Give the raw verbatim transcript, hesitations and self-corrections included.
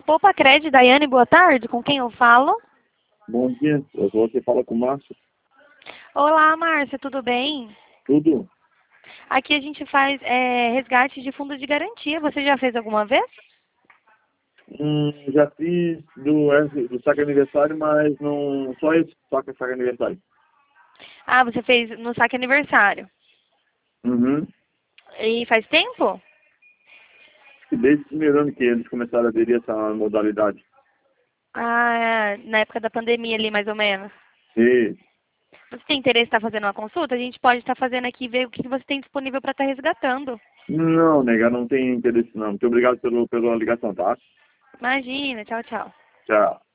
Poupa Cred, Daiane, boa tarde. Com quem eu falo? Bom dia, você fala com o Márcio. Olá, Márcia, tudo bem? Tudo? Aqui a gente faz é, resgate de fundo de garantia. Você já fez alguma vez? Hum, já fiz do, do saque aniversário, mas não só esse saque, saque aniversário. Ah, você fez no saque aniversário. Uhum. E faz tempo? E desde o primeiro ano que eles começaram a aderir a essa modalidade. Ah, na época da pandemia ali, mais ou menos. E, Você tem interesse em estar fazendo uma consulta? A gente pode estar fazendo aqui e ver o que você tem disponível para estar resgatando. não, nega, não tem interesse não. Muito obrigado pelo, pela ligação, tá? Imagina, tchau, tchau. Tchau.